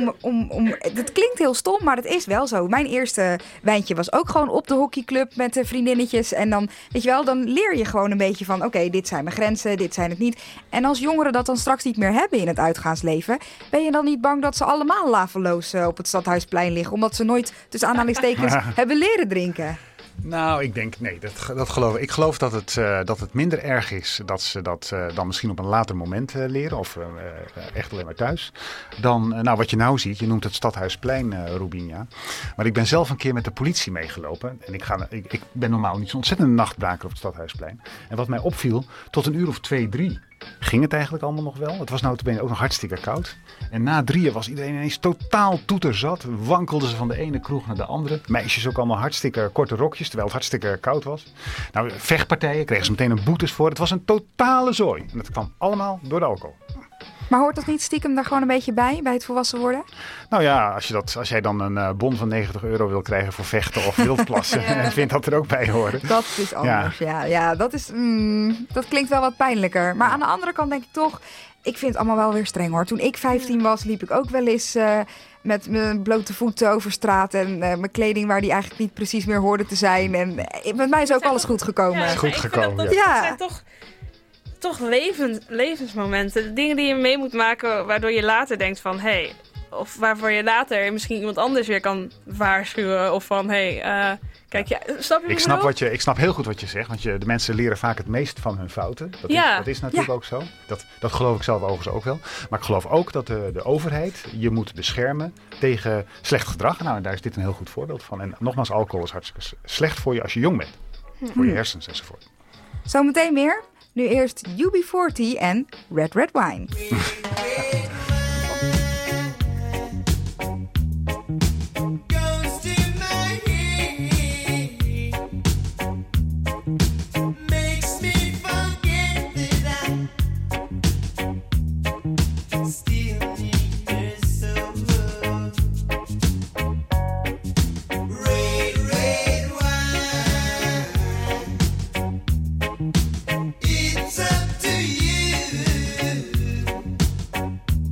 Het klinkt heel stom, maar het is wel zo. Mijn eerste wijntje was ook gewoon op de hockeyclub met de vriendinnetjes. En dan, weet je wel, dan leer je gewoon een beetje van, oké, dit zijn mijn grenzen, dit zijn het niet. En als jongeren dat dan straks niet meer hebben in het uitgaansleven, ben je dan niet bang dat ze allemaal laveloos op het Stadhuisplein liggen, omdat ze nooit, tussen aanhalingstekens, hebben leren drinken? Nou, ik denk, nee, dat geloof ik. Ik geloof dat het minder erg is dat ze dat dan misschien op een later moment leren. Of echt alleen maar thuis. Dan wat je nou ziet, je noemt het Stadhuisplein, Rubinia. Maar ik ben zelf een keer met de politie meegelopen. En ik ben normaal niet zo'n ontzettende nachtbraker op het Stadhuisplein. En wat mij opviel, tot 2, 3 ging het eigenlijk allemaal nog wel. Het was notabene ook nog hartstikke koud. En na 3 was iedereen ineens totaal toeterzat. Wankelden ze van de ene kroeg naar de andere. Meisjes ook allemaal hartstikke korte rokjes, terwijl het hartstikke koud was. Nou, vechtpartijen kregen ze meteen een boetes voor. Het was een totale zooi. En dat kwam allemaal door de alcohol. Maar hoort dat niet stiekem daar gewoon een beetje bij het volwassen worden? Nou ja, als jij dan een bon van €90 wil krijgen voor vechten of wildplassen, en vindt dat er ook bij horen. Dat is anders, ja dat klinkt wel wat pijnlijker. Maar aan de andere kant denk ik toch, ik vind het allemaal wel weer streng hoor. Toen ik 15 was, liep ik ook wel eens met mijn blote voeten over straat en mijn kleding waar die eigenlijk niet precies meer hoorde te zijn. En met mij is ook alles goed gekomen. Is goed gekomen, Dat zijn toch levensmomenten. Dingen die je mee moet maken, waardoor je later denkt van, of waarvoor je later misschien iemand anders weer kan waarschuwen. Of van, kijk, snap je Ik snap heel goed wat je zegt, want de mensen leren vaak het meest van hun fouten. Dat is natuurlijk ook zo. Dat geloof ik zelf overigens ook wel. Maar ik geloof ook dat de overheid je moet beschermen tegen slecht gedrag. Nou, en daar is dit een heel goed voorbeeld van. En nogmaals, alcohol is hartstikke slecht voor je als je jong bent. Voor je hersens enzovoort. Zometeen meer. Nu eerst UB40 en Red Red Wine. It's up to you.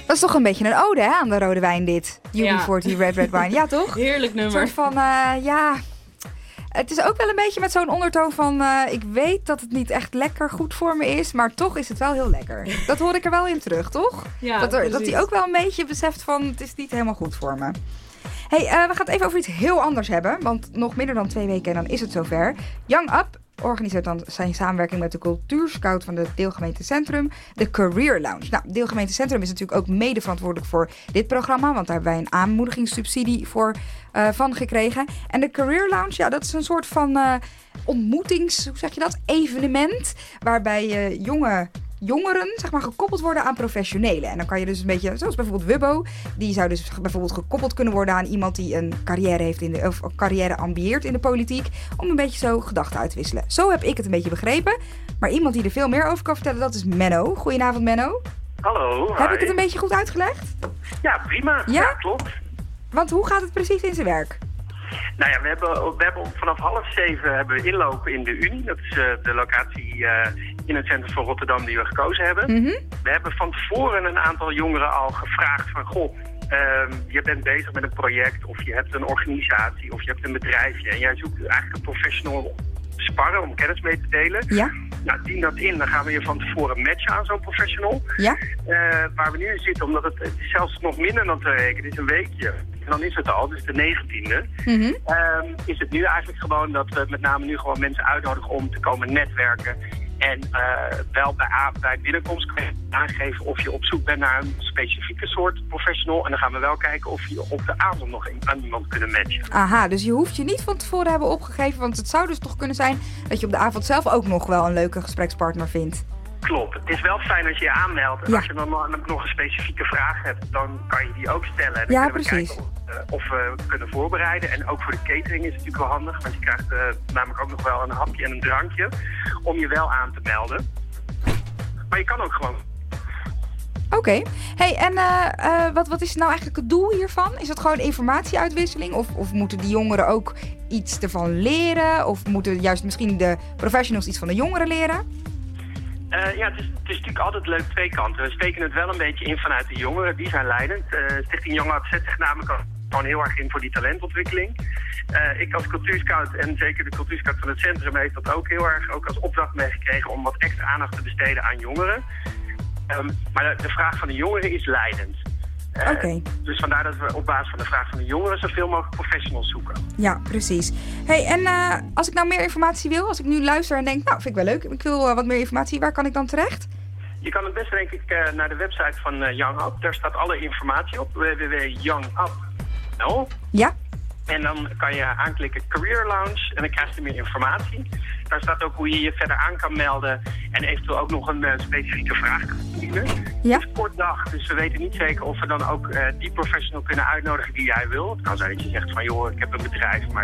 Dat is toch een beetje een ode hè, aan de rode wijn dit. UB40 Red Wine. Ja, toch? Heerlijk Een nummer. soort van, ja... Het is ook wel een beetje met zo'n ondertoon van... ik weet dat het niet echt lekker goed voor me is... maar toch is het wel heel lekker. Dat hoor ik er wel in terug, toch? Ja, dat precies. hij ook wel een beetje beseft van... het is niet helemaal goed voor me. Hey, we gaan het even over iets heel anders hebben. Want nog minder dan 2 weken en dan is het zover. Young Up organiseert dan zijn samenwerking met de cultuurscout van de Deelgemeente Centrum, de Career Lounge. Nou, Deelgemeente Centrum is natuurlijk ook mede verantwoordelijk voor dit programma, want daar hebben wij een aanmoedigingssubsidie voor van gekregen. En de Career Lounge, ja, dat is een soort van evenement, waarbij jongeren zeg maar gekoppeld worden aan professionelen. En dan kan je dus een beetje, zoals bijvoorbeeld Wubbo, die zou dus bijvoorbeeld gekoppeld kunnen worden aan iemand die een carrière heeft of een carrière ambieert in de politiek, om een beetje zo gedachten uit te wisselen. Zo heb ik het een beetje begrepen. Maar iemand die er veel meer over kan vertellen, dat is Menno. Goedenavond, Menno. Hallo. Heb hi. ik het een beetje goed uitgelegd? Ja, prima. Ja? Ja, klopt. Want hoe gaat het precies in zijn werk? Nou ja, we hebben vanaf 6:30 hebben we inlopen in de Unie. Dat is de locatie in het centrum van Rotterdam die we gekozen hebben. We hebben van tevoren een aantal jongeren al gevraagd van... Goh, je bent bezig met een project of je hebt een organisatie of je hebt een bedrijfje... en jij zoekt eigenlijk een professional sparren om kennis mee te delen. Ja. Nou, dien dat in. Dan gaan we je van tevoren matchen aan zo'n professional. Ja. Waar we nu in zitten, omdat het is zelfs nog minder dan 2 weken. Het is een weekje. En dan is het al, dus de 19e. Is het nu eigenlijk gewoon dat we met name nu gewoon mensen uitnodigen om te komen netwerken. En wel bij binnenkomst kan je aangeven of je op zoek bent naar een specifieke soort professional. En dan gaan we wel kijken of je op de avond nog aan iemand kunnen matchen. Aha, dus je hoeft je niet van tevoren hebben opgegeven, want het zou dus toch kunnen zijn dat je op de avond zelf ook nog wel een leuke gesprekspartner vindt. Klopt. Het is wel fijn als je je aanmeldt. En Ja. als je dan nog een specifieke vraag hebt, dan kan je die ook stellen. En dan Ja, kunnen we precies. kijken of we kunnen voorbereiden. En ook voor de catering is het natuurlijk wel handig. Want je krijgt namelijk ook nog wel een hapje en een drankje om je wel aan te melden. Maar je kan ook gewoon... Oké. Hey, en wat is nou eigenlijk het doel hiervan? Is het gewoon informatieuitwisseling? Of moeten die jongeren ook iets ervan leren? Of moeten juist misschien de professionals iets van de jongeren leren? Ja, het is natuurlijk altijd leuk 2 kanten. We steken het wel een beetje in vanuit de jongeren. Die zijn leidend. Stichting Young Up zet zich namelijk gewoon heel erg in voor die talentontwikkeling. Ik als cultuurscout en zeker de cultuurscout van het centrum heeft dat ook heel erg ook als opdracht meegekregen om wat extra aandacht te besteden aan jongeren. Maar de vraag van de jongeren is leidend. Oké. Dus vandaar dat we op basis van de vraag van de jongeren zoveel mogelijk professionals zoeken. Ja, precies. Hey, en als ik nou meer informatie wil, als ik nu luister en denk, nou, vind ik wel leuk, ik wil wat meer informatie, waar kan ik dan terecht? Je kan het best denk ik naar de website van Young Up. Daar staat alle informatie op, www.youngup.nl. Ja. En dan kan je aanklikken Career Lounge en dan krijg je meer informatie. Daar staat ook hoe je je verder aan kan melden en eventueel ook nog een specifieke vraag kan stellen. Ja. Het is een kort dag, dus we weten niet zeker of we dan ook die professional kunnen uitnodigen die jij wil. Het kan zijn dat je zegt van joh, ik heb een bedrijf, maar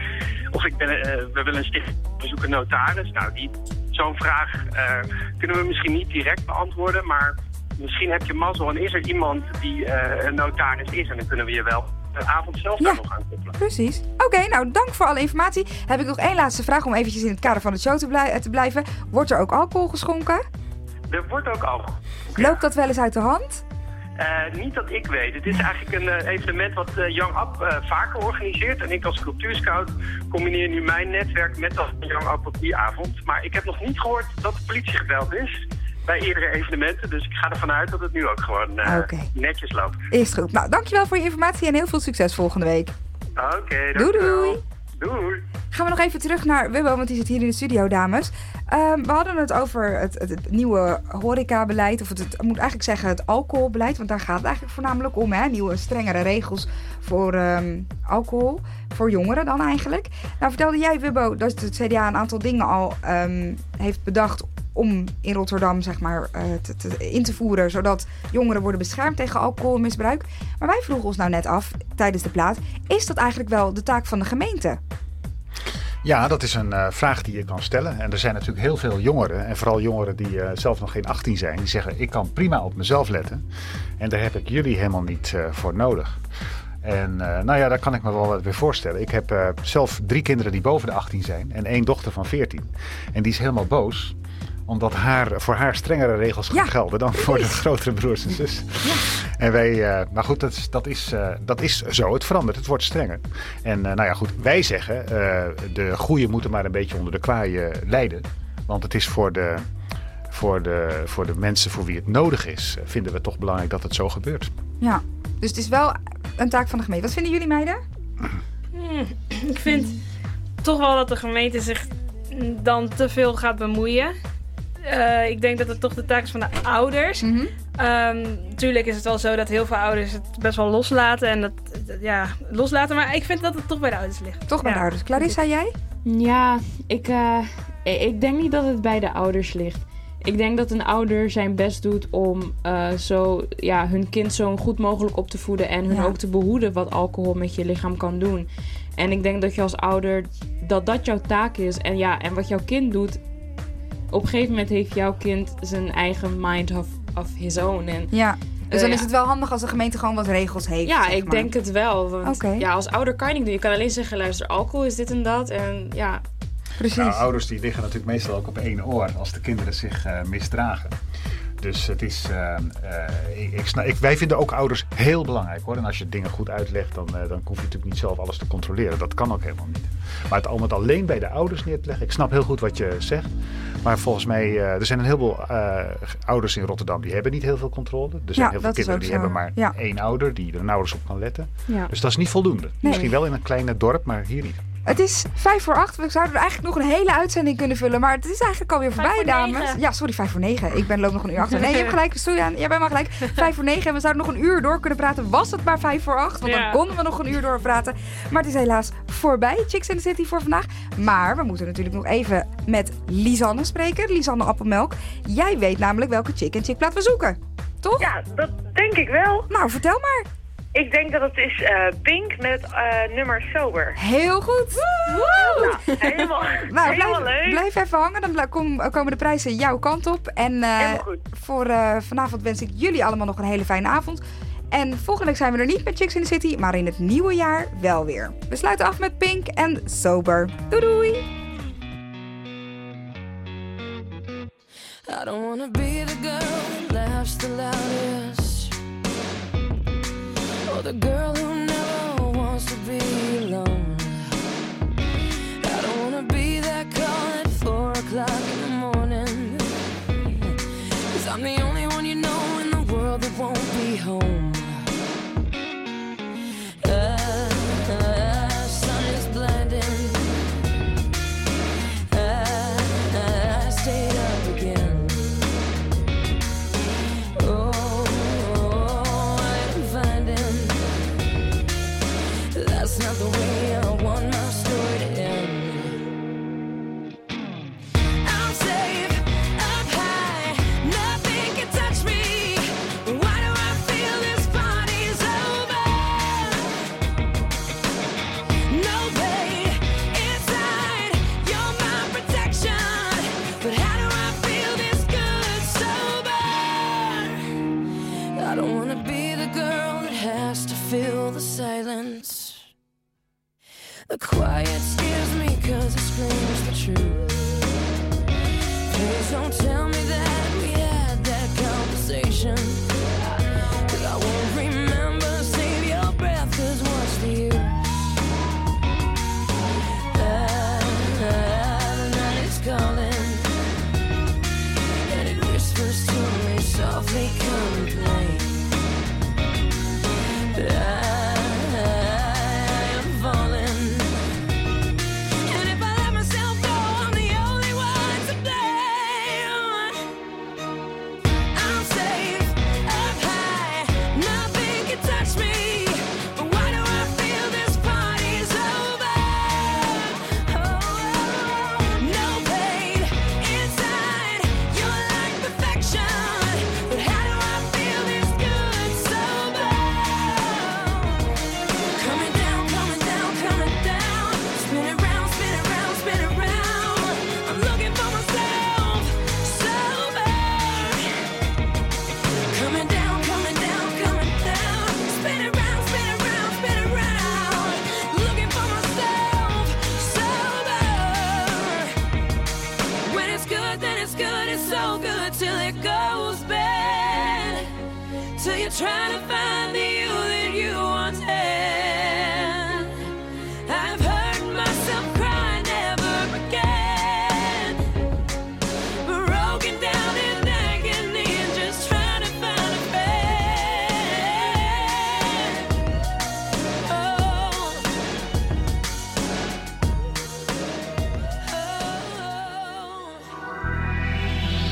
we willen een stichting, we zoeken een notaris. Nou, zo'n vraag kunnen we misschien niet direct beantwoorden, maar misschien heb je mazzel en is er iemand die een notaris is en dan kunnen we je wel de avond zelf daar nog aan koppelen. Precies. Oké, nou dank voor alle informatie. Heb ik nog 1 laatste vraag om eventjes in het kader van de show te blijven. Wordt er ook alcohol geschonken? Er wordt ook alcohol. Loopt dat wel eens uit de hand? Niet dat ik weet. Het is eigenlijk een evenement wat Young Up vaker organiseert. En ik als cultuurscout combineer nu mijn netwerk met dat van Young Up op die avond. Maar ik heb nog niet gehoord dat de politie gebeld is bij eerdere evenementen. Dus ik ga ervan uit dat het nu ook gewoon netjes loopt. Is goed. Nou, dankjewel voor je informatie en heel veel succes volgende week. Oké, Doei doei. Doei. Gaan we nog even terug naar Wubbo, want die zit hier in de studio, dames. We hadden het over het nieuwe horecabeleid, of het moet eigenlijk zeggen het alcoholbeleid, want daar gaat het eigenlijk voornamelijk om, hè? Nieuwe, strengere regels voor alcohol, voor jongeren dan eigenlijk. Nou, vertelde jij, Wubbo, dat het CDA een aantal dingen al heeft bedacht om in Rotterdam zeg maar in te voeren, zodat jongeren worden beschermd tegen alcoholmisbruik. Maar wij vroegen ons nou net af, tijdens de plaat, is dat eigenlijk wel de taak van de gemeente? Ja, dat is een vraag die je kan stellen. En er zijn natuurlijk heel veel jongeren, en vooral jongeren die zelf nog geen 18 zijn, die zeggen ik kan prima op mezelf letten. En daar heb ik jullie helemaal niet voor nodig. En nou ja, daar kan ik me wel wat bij voorstellen. Ik heb zelf 3 kinderen die boven de 18 zijn en 1 dochter van 14. En die is helemaal boos Omdat voor haar strengere regels gaan gelden dan voor de grotere broers en zussen. Ja. En wij, maar goed, dat is zo. Het verandert, het wordt strenger. En nou ja, goed, wij zeggen, de goeie moeten maar een beetje onder de kwaaien lijden. Want het is voor de mensen voor wie het nodig is, vinden we het toch belangrijk dat het zo gebeurt. Ja, dus het is wel een taak van de gemeente. Wat vinden jullie, meiden? Ik vind toch wel dat de gemeente zich dan te veel gaat bemoeien. Ik denk dat het toch de taak is van de ouders. Tuurlijk is het wel zo dat heel veel ouders het best wel loslaten. En loslaten. Maar ik vind dat het toch bij de ouders ligt. Toch bij de ouders. Clarissa, jij? Ja, ik denk niet dat het bij de ouders ligt. Ik denk dat een ouder zijn best doet om hun kind zo goed mogelijk op te voeden. En hun ook te behoeden wat alcohol met je lichaam kan doen. En ik denk dat je als ouder, dat jouw taak is. En wat jouw kind doet, op een gegeven moment heeft jouw kind zijn eigen mind of his own. En, dus dan is het wel handig als de gemeente gewoon wat regels heeft. Ja, ik denk het wel. Want als ouder kan je niet doen. Je kan alleen zeggen, luister, alcohol is dit en dat. En ja... Precies. Nou, ouders die liggen natuurlijk meestal ook op één oor als de kinderen zich misdragen. Dus het is, wij vinden ook ouders heel belangrijk hoor. En als je dingen goed uitlegt, dan hoef je natuurlijk niet zelf alles te controleren. Dat kan ook helemaal niet. Maar om het alleen bij de ouders neer te leggen, ik snap heel goed wat je zegt. Maar volgens mij, er zijn een heleboel ouders in Rotterdam die hebben niet heel veel controle. Er zijn heel veel kinderen die hebben maar één ouder die er nauwelijks op kan letten. Ja. Dus dat is niet voldoende. Nee. Misschien wel in een kleine dorp, maar hier niet. Het is 5:05. We zouden er eigenlijk nog een hele uitzending kunnen vullen. Maar het is eigenlijk alweer voorbij, dames. Ja, sorry, 5:09. Ik loop nog een uur achter. Nee, je hebt gelijk. Sorry, jij bent maar gelijk. 5:09. En we zouden nog een uur door kunnen praten. Was het maar 5:08. Want dan konden we nog een uur doorpraten. Maar het is helaas voorbij. Chicks in the City voor vandaag. Maar we moeten natuurlijk nog even met Lisanne spreken. Lisanne Appelmelk. Jij weet namelijk welke chick en chickplaat we zoeken. Toch? Ja, dat denk ik wel. Nou, vertel maar. Ik denk dat het is Pink met het nummer Sober. Heel goed. Woe! Ja, helemaal leuk. Blijf even hangen, dan komen de prijzen jouw kant op. En voor vanavond wens ik jullie allemaal nog een hele fijne avond. En volgende week zijn we er niet met Chicks in the City, maar in het nieuwe jaar wel weer. We sluiten af met Pink en Sober. Doei doei! I don't wanna be the girl that laughs the loudest, or the girl who never wants to be alone. I don't wanna be that call at 4 o'clock in the morning, 'cause I'm the only one you know in the world that won't be home. Sun is blinding, I stayed up again. That's not the way I want my story to end. I'm safe, up high, nothing can touch me. Why do I feel this party's over? No pain inside, you're my protection. But how do I feel this good sober? I don't wanna be the girl that has to fill the silence. The quiet scares me 'cause it screams the truth. Please don't tell me that we had that conversation, 'cause I won't remember. Save your breath, 'cause what's the use? The night is calling, and it whispers to me softly, come and play. it's good, then it's good, it's so good till it goes bad. Till you're trying to find the you that you once had.